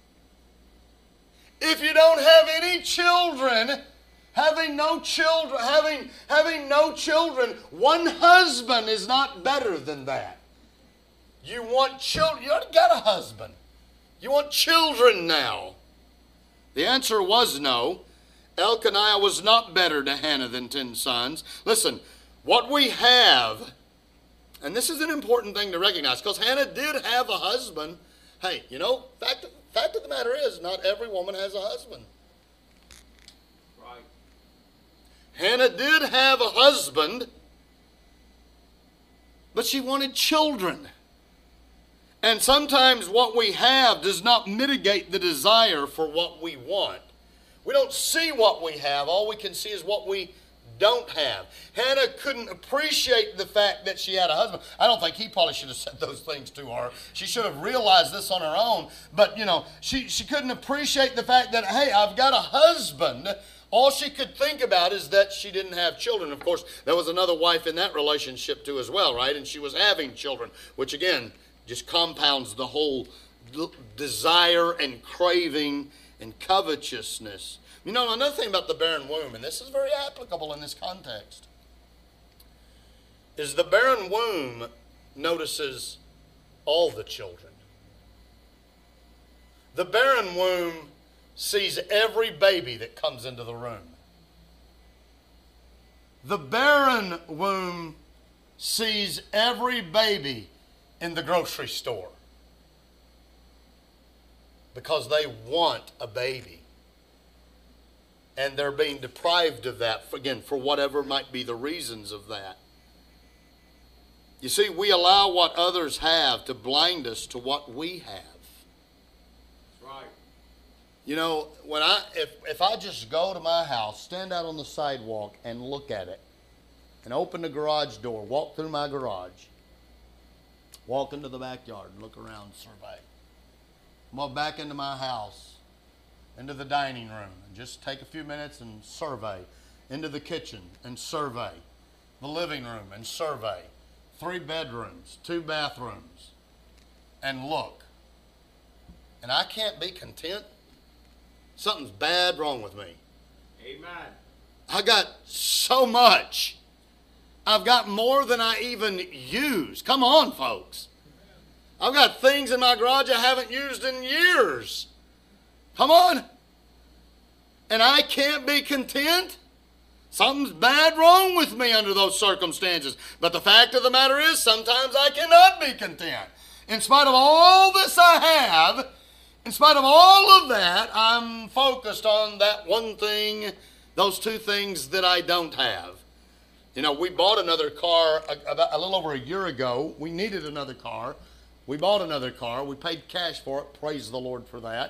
If you don't have any children, having no children, one husband is not better than that. You want children. You already got a husband. You want children now. The answer was no. Elkanah was not better to Hannah than 10 sons. Listen, what we have, and this is an important thing to recognize, because Hannah did have a husband. Hey, you know, fact of the matter is, not every woman has a husband. Right. Hannah did have a husband, but she wanted children. And sometimes what we have does not mitigate the desire for what we want. We don't see what we have. All we can see is what we don't have. Hannah couldn't appreciate the fact that she had a husband. I don't think he probably should have said those things to her. She should have realized this on her own. But, you know, she couldn't appreciate the fact that, hey, I've got a husband. All she could think about is that she didn't have children. Of course, there was another wife in that relationship too as well, right? And she was having children, which again just compounds the whole desire and craving and covetousness. You know, another thing about the barren womb, and this is very applicable in this context, is the barren womb notices all the children. The barren womb sees every baby that comes into the room. The barren womb sees every baby in the grocery store because they want a baby. And they're being deprived of that, again, for whatever might be the reasons of that. You see, we allow what others have to blind us to what we have. Right. You know, if I just go to my house, stand out on the sidewalk and look at it, and open the garage door, walk through my garage, walk into the backyard and look around, survey. Walk back into my house, into the dining room, and just take a few minutes and survey. Into the kitchen and survey. The living room and survey. 3 bedrooms, 2 bathrooms, and look. and I can't be content, something's bad wrong with me. Amen. I got so much. I've got more than I even use. Come on, folks. I've got things in my garage I haven't used in years. Come on. And I can't be content. Something's bad wrong with me under those circumstances. But the fact of the matter is, sometimes I cannot be content. In spite of all this I have, in spite of all of that, I'm focused on that one thing, those two things that I don't have. You know, we bought another car about a little over a year ago. We needed another car. We bought another car. We paid cash for it. Praise the Lord for that.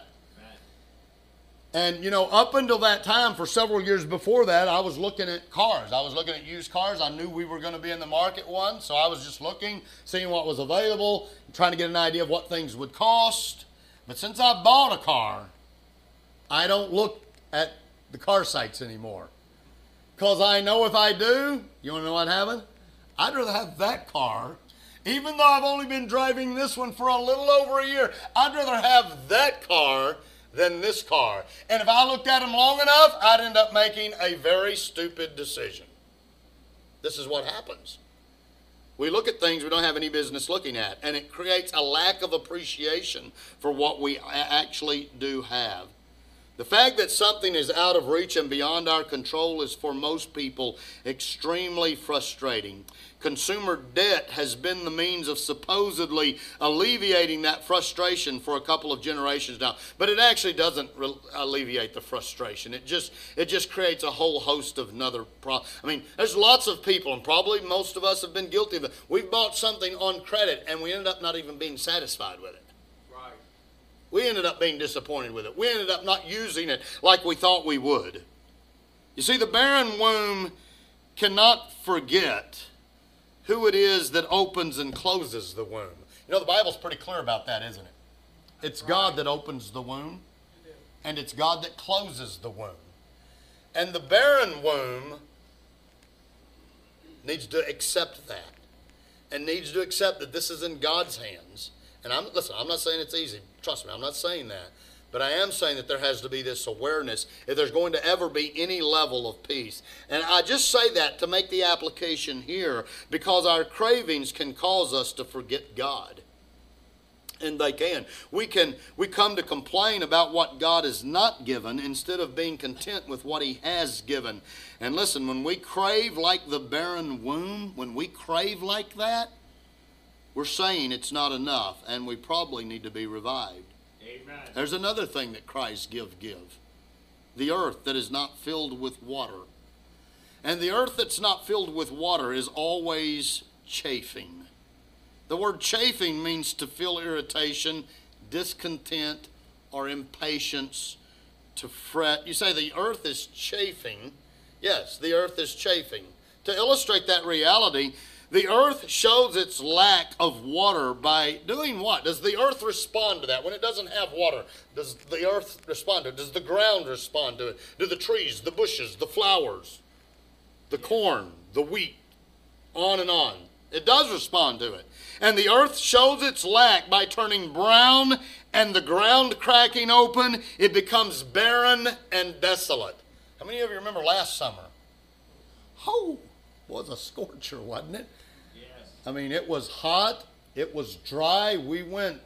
And, you know, up until that time, for several years before that, I was looking at cars. I was looking at used cars. I knew we were going to be in the market one, so I was just looking, seeing what was available, trying to get an idea of what things would cost. But since I bought a car, I don't look at the car sites anymore. Because I know if I do, you want to know what happened? I'd rather have that car, even though I've only been driving this one for a little over a year, I'd rather have that car than this car. And if I looked at them long enough, I'd end up making a very stupid decision. This is what happens. We look at things we don't have any business looking at, and it creates a lack of appreciation for what we actually do have. The fact that something is out of reach and beyond our control is for most people extremely frustrating. Consumer debt has been the means of supposedly alleviating that frustration for a couple of generations now. But it actually doesn't alleviate the frustration. It just creates a whole host of another problems. I mean, there's lots of people, and probably most of us have been guilty of it. We've bought something on credit, and we ended up not even being satisfied with it. We ended up being disappointed with it. We ended up not using it like we thought we would. You see, the barren womb cannot forget who it is that opens and closes the womb. You know, the Bible's pretty clear about that, isn't it? It's God that opens the womb, and it's God that closes the womb. And the barren womb needs to accept that, and needs to accept that this is in God's hands. And I'm not saying it's easy. Trust me, I'm not saying that. But I am saying that there has to be this awareness if there's going to ever be any level of peace. And I just say that to make the application here because our cravings can cause us to forget God. And they can. We come to complain about what God has not given instead of being content with what He has given. And listen, when we crave like the barren womb, when we crave like that, we're saying it's not enough, and we probably need to be revived. Amen. There's another thing that cries, give, give. The earth that is not filled with water. And the earth that's not filled with water is always chafing. The word chafing means to feel irritation, discontent, or impatience, to fret. You say the earth is chafing. Yes, the earth is chafing. To illustrate that reality, the earth shows its lack of water by doing what? Does the earth respond to that? When it doesn't have water, does the earth respond to it? Does the ground respond to it? Do the trees, the bushes, the flowers, the corn, the wheat, on and on? It does respond to it. And the earth shows its lack by turning brown and the ground cracking open. It becomes barren and desolate. How many of you remember last summer? Oh, was a scorcher, wasn't it? Yes. I mean, it was hot. It was dry. We went,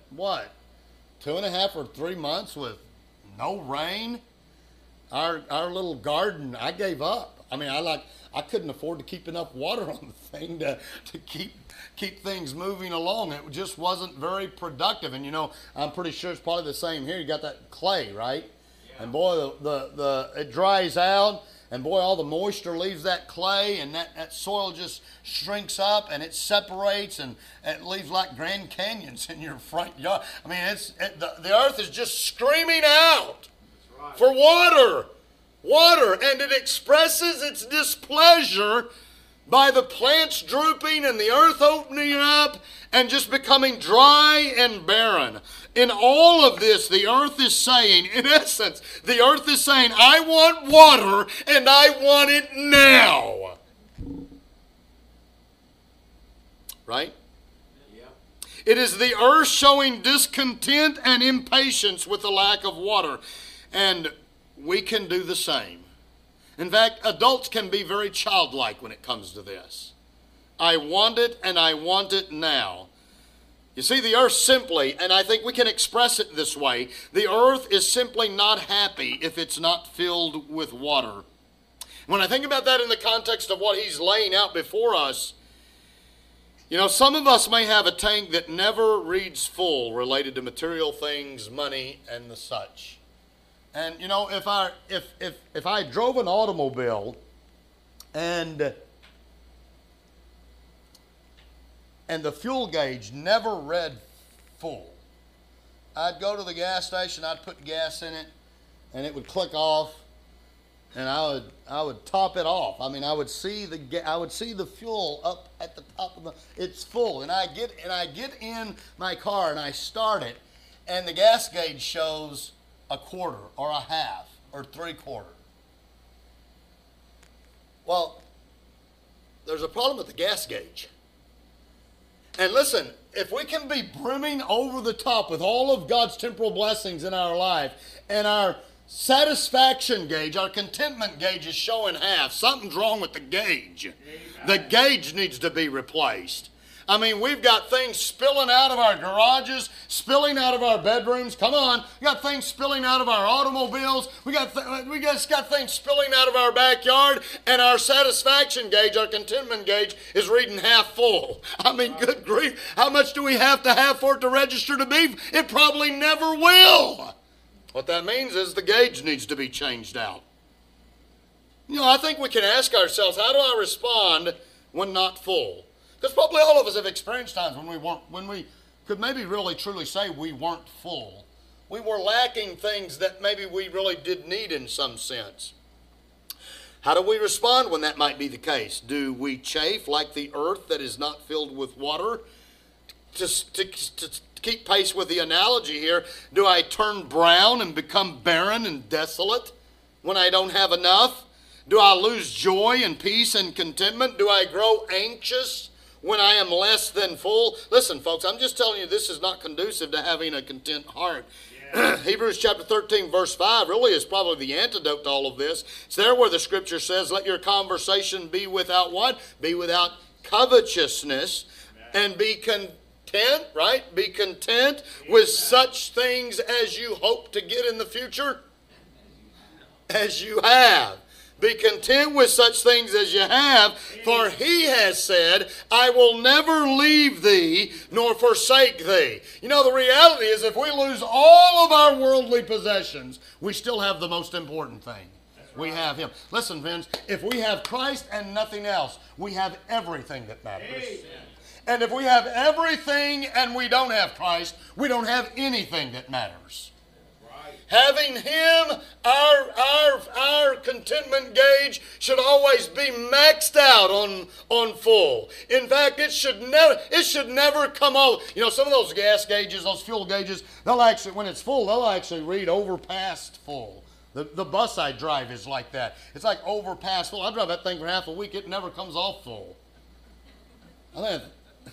2.5 or 3 months with no rain. Our little garden, I gave up. I mean, I couldn't afford to keep enough water on the thing to keep things moving along. It just wasn't very productive. And, you know, I'm pretty sure it's probably the same here. You got that clay, right? Yeah. And boy, it dries out. And boy, all the moisture leaves that clay, and that soil just shrinks up, and it separates, and it leaves like Grand Canyons in your front yard. I mean, the earth is just screaming out for water, and it expresses its displeasure by the plants drooping and the earth opening up and just becoming dry and barren. In all of this, the earth is saying, in essence, the earth is saying, I want water and I want it now. Right? Yeah. It is the earth showing discontent and impatience with the lack of water. And we can do the same. In fact, adults can be very childlike when it comes to this. I want it, and I want it now. You see, the earth simply, and I think we can express it this way, the earth is simply not happy if it's not filled with water. When I think about that in the context of what he's laying out before us, you know, some of us may have a tank that never reads full related to material things, money, and the such. And, you know, if I drove an automobile and the fuel gauge never read full, I'd go to the gas station, I'd put gas in it, and it would click off, and I would top it off. I mean, I would see the fuel up at the top of it's full, and I get in my car and I start it, and the gas gauge shows a quarter or a half or 3/4. Well, there's a problem with the gas gauge. And listen, if we can be brimming over the top with all of God's temporal blessings in our life, and our satisfaction gauge, our contentment gauge is showing half, something's wrong with the gauge. Amen. The gauge needs to be replaced. I mean, we've got things spilling out of our garages, spilling out of our bedrooms. Come on, we got things spilling out of our automobiles. We just got things spilling out of our backyard, and our satisfaction gauge, our contentment gauge, is reading half full. I mean, good grief, how much do we have for it to register to be? It probably never will. What that means is the gauge needs to be changed out. You know, I think we can ask ourselves, how do I respond when not full? Because probably all of us have experienced times when we could maybe really truly say we weren't full. We were lacking things that maybe we really did need in some sense. How do we respond when that might be the case? Do we chafe like the earth that is not filled with water? To keep pace with the analogy here, do I turn brown and become barren and desolate when I don't have enough? Do I lose joy and peace and contentment? Do I grow anxious when I am less than full? Listen, folks, I'm just telling you, this is not conducive to having a content heart. Yeah. Hebrews chapter 13, verse 5 really is probably the antidote to all of this. It's there where the scripture says, let your conversation be without what? Be without covetousness. Amen. And be content, right? Be content with such things as you hope to get in the future. As you have. Be content with such things as you have, for he has said, I will never leave thee nor forsake thee. You know, the reality is if we lose all of our worldly possessions, we still have the most important thing. We have him. Listen, friends, if we have Christ and nothing else, we have everything that matters. Amen. And if we have everything and we don't have Christ, we don't have anything that matters. Having him, our contentment gauge should always be maxed out on full. In fact, it should never come off. You know, some of those gas gauges, those fuel gauges, they'll actually, when it's full, they'll actually read over past full. The bus I drive is like that. It's like over past full. I drive that thing for half a week. It never comes off full. I think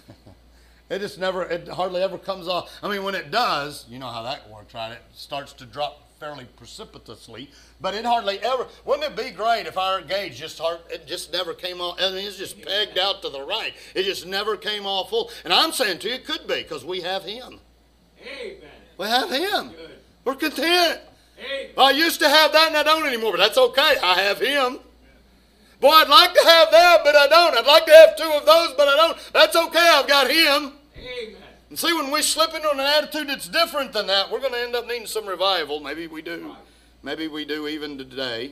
it hardly ever comes off. I mean, when it does, you know how that works, right? It starts to drop fairly precipitously, but it hardly ever, wouldn't it be great if our gauge it just never came off, I mean, it's just pegged out to the right. It just never came off full. And I'm saying to you, it could be, because we have him. Amen. We have him. Good. We're content. Amen. Well, I used to have that and I don't anymore, but that's okay. I have him. Boy, I'd like to have that, but I don't. I'd like to have 2 of those, but I don't. That's okay. I've got him. Amen. And see, when we slip into an attitude that's different than that, we're going to end up needing some revival. Maybe we do. Maybe we do even today.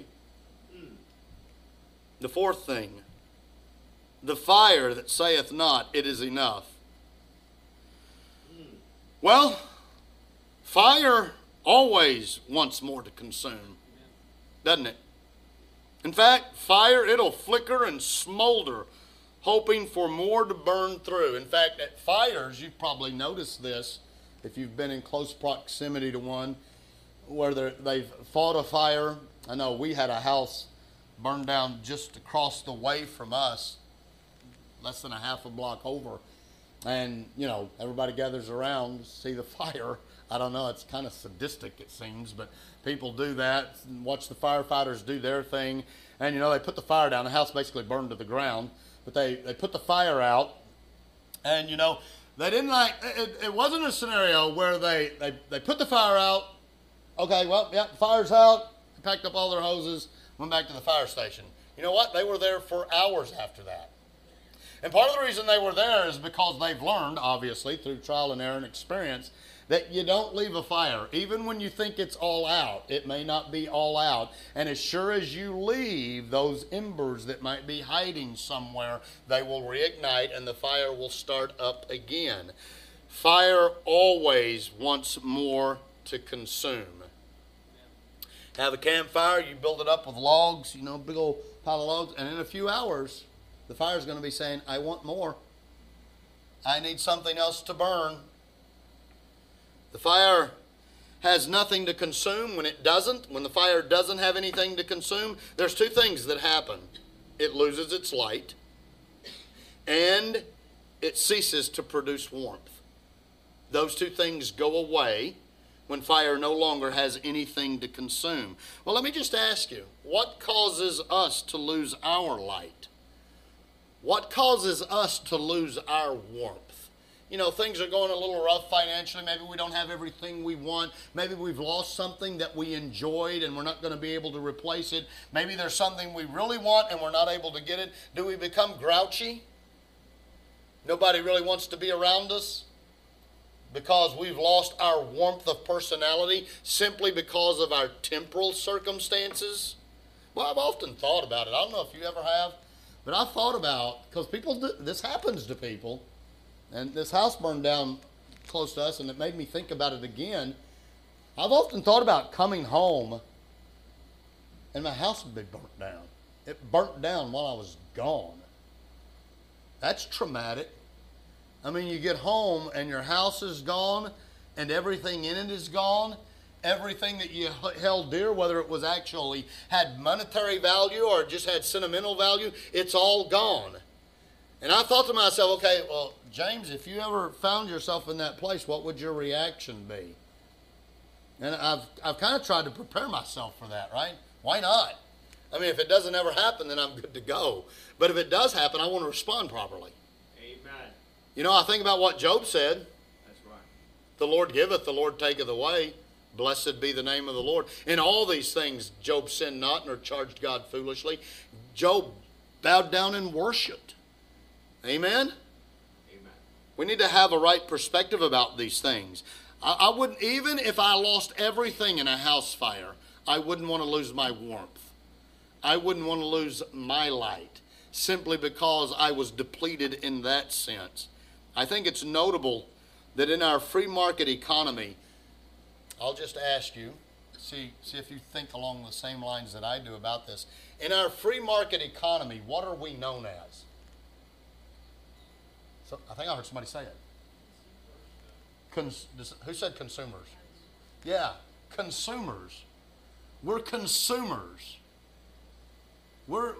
The fourth thing, the fire that saith not, it is enough. Well, fire always wants more to consume, doesn't it? In fact, fire, it'll flicker and smolder, hoping for more to burn through. In fact, at fires, you've probably noticed this if you've been in close proximity to one where they've fought a fire. I know we had a house burned down just across the way from us, less than a half a block over. And, you know, everybody gathers around to see the fire. I don't know, it's kind of sadistic, it seems, but people do that and watch the firefighters do their thing. And, you know, they put the fire down. The house basically burned to the ground. But they put the fire out. And, you know, they didn't it wasn't a scenario where they put the fire out. Okay, well, yeah, the fire's out. They packed up all their hoses, went back to the fire station. You know what? They were there for hours after that. And part of the reason they were there is because they've learned, obviously, through trial and error and experience, that you don't leave a fire. Even when you think it's all out, it may not be all out. And as sure as you leave those embers that might be hiding somewhere, they will reignite and the fire will start up again. Fire always wants more to consume. Have a campfire, you build it up with logs, you know, big old pile of logs, and in a few hours, the fire's going to be saying, I want more. I need something else to burn. The fire has nothing to consume. When the fire doesn't have anything to consume, there's two things that happen. It loses its light, and it ceases to produce warmth. Those two things go away when fire no longer has anything to consume. Well, let me just ask you, what causes us to lose our light? What causes us to lose our warmth? You know, things are going a little rough financially. Maybe we don't have everything we want. Maybe we've lost something that we enjoyed and we're not going to be able to replace it. Maybe there's something we really want and we're not able to get it. Do we become grouchy? Nobody really wants to be around us because we've lost our warmth of personality simply because of our temporal circumstances? Well, I've often thought about it. I don't know if you ever have, but I've thought about, because this happens to people. And this house burned down close to us, and it made me think about it again. I've often thought about coming home, and my house would be burnt down. It burnt down while I was gone. That's traumatic. I mean, you get home, and your house is gone, and everything in it is gone. Everything that you held dear, whether it was actually had monetary value or just had sentimental value, it's all gone. And I thought to myself, okay, well, James, if you ever found yourself in that place, what would your reaction be? And I've kind of tried to prepare myself for that, right? Why not? I mean, if it doesn't ever happen, then I'm good to go. But if it does happen, I want to respond properly. Amen. You know, I think about what Job said. That's right. The Lord giveth, the Lord taketh away. Blessed be the name of the Lord. In all these things, Job sinned not nor charged God foolishly. Job bowed down and worshipped. Amen? Amen. We need to have a right perspective about these things. I wouldn't, even if I lost everything in a house fire, I wouldn't want to lose my warmth. I wouldn't want to lose my light simply because I was depleted in that sense. I think it's notable that in our free market economy, I'll just ask you, see if you think along the same lines that I do about this. In our free market economy, what are we known as? So I think I heard somebody say it. Who said consumers? Yeah, consumers. We're consumers. We're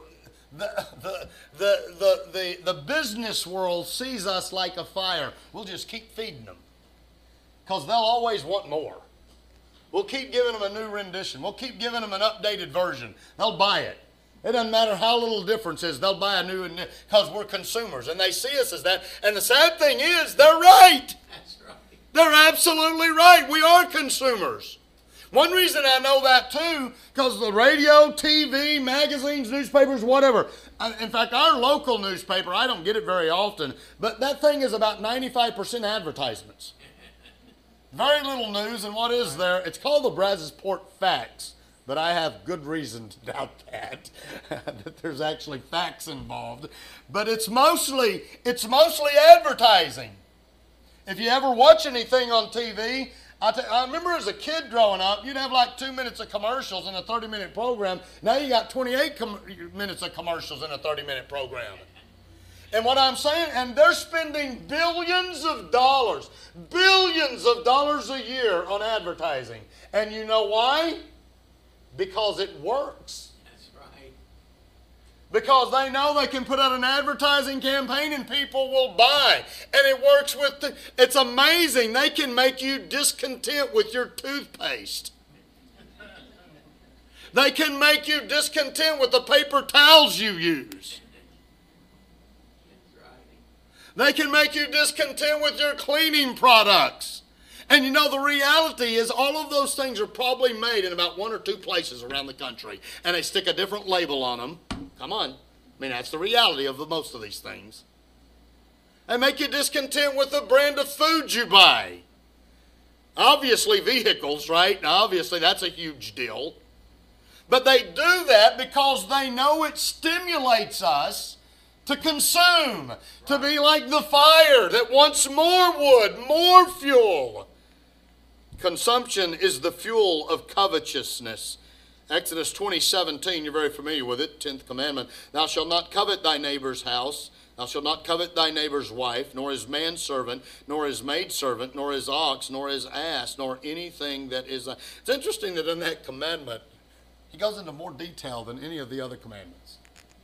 the business world sees us like a fire. We'll just keep feeding them because they'll always want more. We'll keep giving them a new rendition. We'll keep giving them an updated version. They'll buy it. It doesn't matter how little difference is. They'll buy a new, because we're consumers. And they see us as that. And the sad thing is, they're right. That's right. They're absolutely right. We are consumers. One reason I know that too, because the radio, TV, magazines, newspapers, whatever. In fact, our local newspaper, I don't get it very often, but that thing is about 95% advertisements. Very little news, and what is there? It's called the Brazosport Facts. But I have good reason to doubt that, that there's actually facts involved. But it's mostly advertising. If you ever watch anything on TV, I remember as a kid growing up, you'd have like 2 minutes of commercials in a 30-minute program. Now you got 28 minutes of commercials in a 30-minute program. And what I'm saying, and they're spending billions of dollars a year on advertising. And you know why? Because it works. That's right. Because they know they can put out an advertising campaign and people will buy. And it works with, it's amazing. They can make you discontent with your toothpaste. They can make you discontent with the paper towels you use. They can make you discontent with your cleaning products. And you know, the reality is all of those things are probably made in about 1 or 2 places around the country. And they stick a different label on them. Come on. I mean, that's the reality of most of these things. They make you discontent with the brand of food you buy. Obviously, vehicles, right? Obviously, that's a huge deal. But they do that because they know it stimulates us to consume, to be like the fire that wants more wood, more fuel. Consumption is the fuel of covetousness. Exodus 20:17, you're very familiar with it, 10th commandment. Thou shalt not covet thy neighbor's house. Thou shalt not covet thy neighbor's wife, nor his manservant, nor his maidservant, nor his ox, nor his ass, nor anything that is... It's interesting that in that commandment, he goes into more detail than any of the other commandments.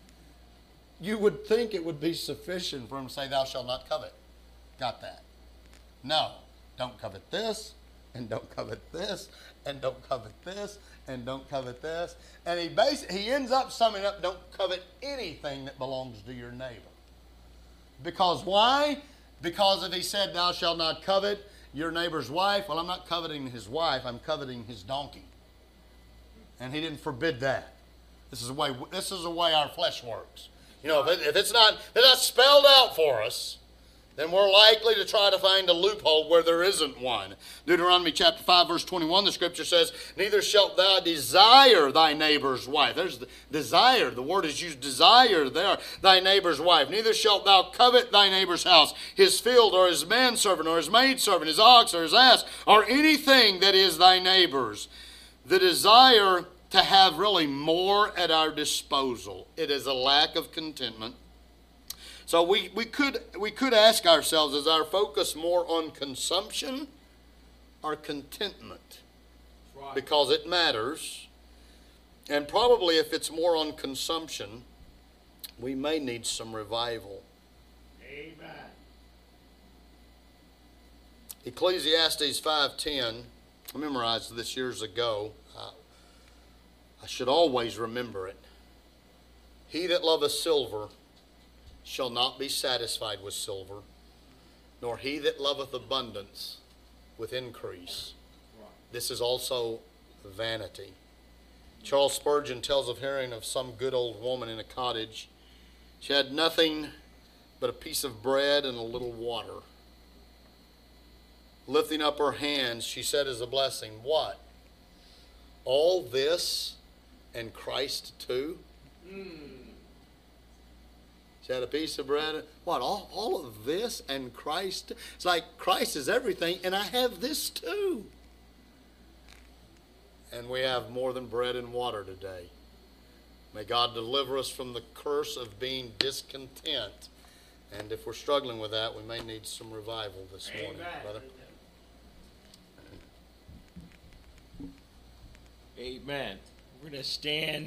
You would think it would be sufficient for him to say, thou shalt not covet. Got that? No. Don't covet this, and don't covet this, and don't covet this, and don't covet this. And he ends up summing up, don't covet anything that belongs to your neighbor. Because why? Because if he said, thou shalt not covet your neighbor's wife, well, I'm not coveting his wife, I'm coveting his donkey. And he didn't forbid that. This is the way our flesh works. You know, if it's not spelled out for us, then we're likely to try to find a loophole where there isn't one. Deuteronomy chapter 5, verse 21, the scripture says, neither shalt thou desire thy neighbor's wife. There's the desire. The word is used, desire there, thy neighbor's wife. Neither shalt thou covet thy neighbor's house, his field, or his manservant, or his maidservant, his ox, or his ass, or anything that is thy neighbor's. The desire to have really more at our disposal. It is a lack of contentment. So we could ask ourselves, is our focus more on consumption or contentment? Right. Because it matters. And probably if it's more on consumption, we may need some revival. Amen. Ecclesiastes 5:10, I memorized this years ago. I should always remember it. He that loveth silver shall not be satisfied with silver, nor he that loveth abundance with increase. Right. This is also vanity. Charles Spurgeon tells of hearing of some good old woman in a cottage. She had nothing but a piece of bread and a little water. Lifting up her hands, she said as a blessing, what? All this and Christ too? She had a piece of bread. What? All of this and Christ? It's like Christ is everything, and I have this too. And we have more than bread and water today. May God deliver us from the curse of being discontent. And if we're struggling with that, we may need some revival this morning, brother. Amen. We're going to stand.